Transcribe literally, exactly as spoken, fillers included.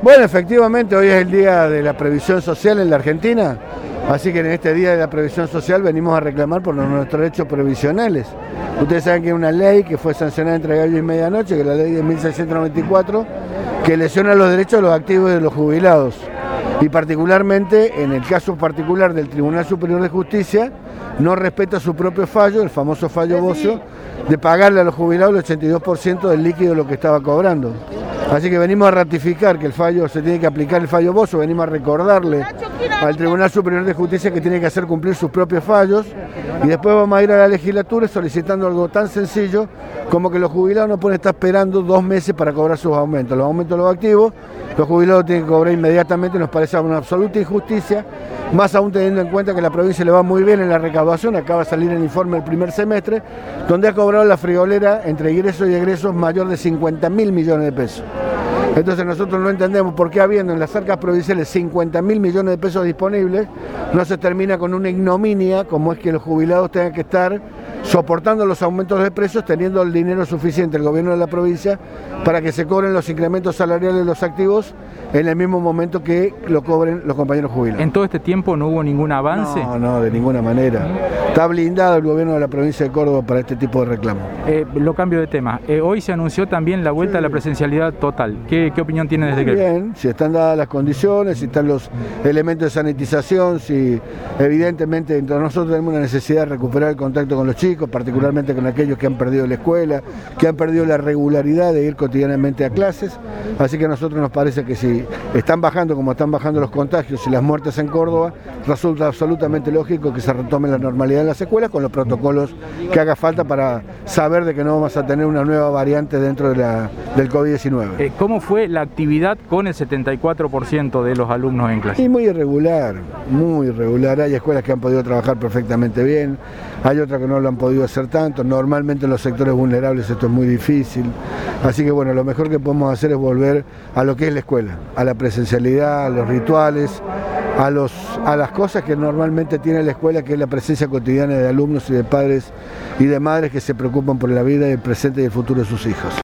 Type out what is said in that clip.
Bueno, efectivamente, hoy es el día de la previsión social en la Argentina, así que en este día de la previsión social venimos a reclamar por nuestros derechos previsionales. Ustedes saben que hay una ley que fue sancionada entre gallo y medianoche, que es la ley de mil seiscientos noventa y cuatro, que lesiona los derechos de los activos y de los jubilados. Y particularmente, en el caso particular del Tribunal Superior de Justicia, no respeta su propio fallo, el famoso fallo Bocio, de pagarle a los jubilados el ochenta y dos por ciento del líquido de lo que estaba cobrando. Así que venimos a ratificar que el fallo, se tiene que aplicar el fallo Bocio, venimos a recordarle al Tribunal Superior de Justicia que tiene que hacer cumplir sus propios fallos, y después vamos a ir a la legislatura solicitando algo tan sencillo como que los jubilados no pueden estar esperando dos meses para cobrar sus aumentos. Los aumentos de los activos, los jubilados tienen que cobrar inmediatamente, nos parece una absoluta injusticia, más aún teniendo en cuenta que la provincia le va muy bien en la recaudación. Acaba de salir el informe del primer semestre, donde ha cobrado la friolera entre ingresos y egresos mayor de cincuenta mil millones de pesos. Entonces nosotros no entendemos por qué, habiendo en las arcas provinciales cincuenta mil millones de pesos disponibles, no se termina con una ignominia como es que los jubilados tengan que estar soportando los aumentos de precios, teniendo el dinero suficiente el gobierno de la provincia para que se cobren los incrementos salariales de los activos en el mismo momento que lo cobren los compañeros jubilados. ¿En todo este tiempo no hubo ningún avance? No, no, de ninguna manera. Está blindado el gobierno de la provincia de Córdoba para este tipo de reclamos. Eh, lo cambio de tema. Eh, hoy se anunció también la vuelta sí. a la presencialidad total. ¿Qué, qué opinión tiene desde Muy que? Bien, si están dadas las condiciones, si están los elementos de sanitización, si evidentemente entre nosotros tenemos una necesidad de recuperar el contacto con los chicos, particularmente con aquellos que han perdido la escuela, que han perdido la regularidad de ir cotidianamente a clases. Así que a nosotros nos parece que si están bajando como están bajando los contagios y las muertes en Córdoba, resulta absolutamente lógico que se retome la normalidad en las escuelas con los protocolos que haga falta para saber de que no vamos a tener una nueva variante dentro de la, del COVID diecinueve. Eh, ¿Cómo fue la actividad con el setenta y cuatro por ciento de los alumnos en clase? Y muy irregular, muy irregular. Hay escuelas que han podido trabajar perfectamente bien, hay otras que no lo han podido hacer tanto. Normalmente en los sectores vulnerables esto es muy difícil. Así que bueno, lo mejor que podemos hacer es volver a lo que es la escuela, a la presencialidad, a los rituales, a, los, a las cosas que normalmente tiene la escuela, que es la presencia cotidiana de alumnos y de padres y de madres que se preocupan por la vida, el presente y el futuro de sus hijos.